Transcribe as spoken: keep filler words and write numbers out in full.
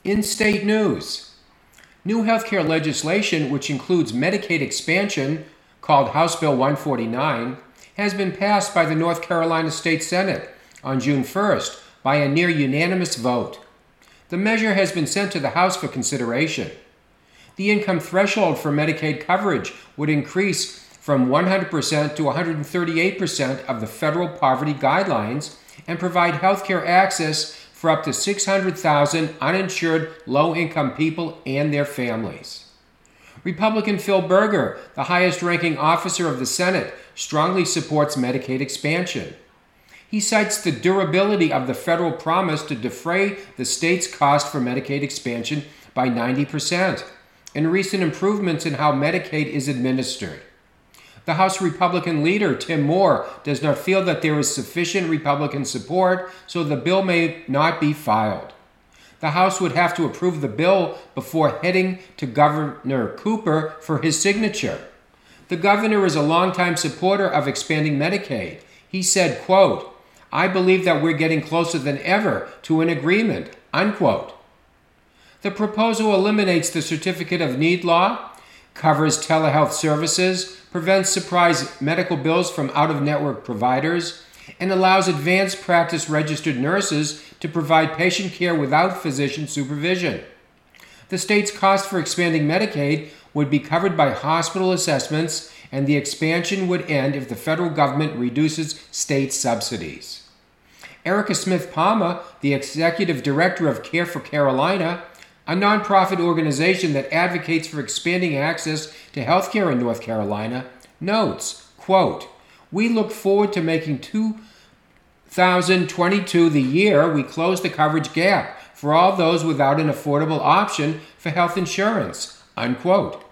In-state news. New healthcare legislation, which includes Medicaid expansion, called House Bill one forty-nine, has been passed by the North Carolina State Senate on June first by a near unanimous vote. The measure has been sent to the House for consideration. The income threshold for Medicaid coverage would increase from one hundred percent to one hundred thirty-eight percent of the federal poverty guidelines and provide healthcare access for up to six hundred thousand uninsured low-income people and their families. Republican Phil Berger, the highest-ranking officer of the Senate, strongly supports Medicaid expansion. He cites the durability of the federal promise to defray the state's cost for Medicaid expansion by ninety percent and recent improvements in how Medicaid is administered. The House Republican leader, Tim Moore, does not feel that there is sufficient Republican support, so the bill may not be filed. The House would have to approve the bill before heading to Governor Cooper for his signature. The governor is a longtime supporter of expanding Medicaid. He said, quote, "I believe that we're getting closer than ever to an agreement," unquote. The proposal eliminates the Certificate of Need law, covers telehealth services, prevents surprise medical bills from out-of-network providers, and allows advanced practice registered nurses to provide patient care without physician supervision. The state's cost for expanding Medicaid would be covered by hospital assessments, and the expansion would end if the federal government reduces state subsidies. Erica Smith Palmer, the executive director of Care for Carolina, a nonprofit organization that advocates for expanding access to health care in North Carolina, notes, quote, "We look forward to making two thousand twenty-two the year we close the coverage gap for all those without an affordable option for health insurance," unquote.